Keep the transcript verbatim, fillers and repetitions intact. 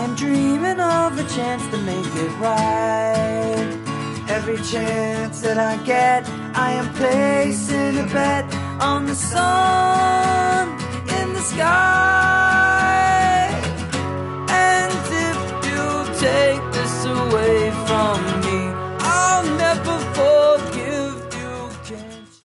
am dreaming of a chance to make it right. Every chance that I get, I am placing a bet on the sun in the sky. And if you take this away from me,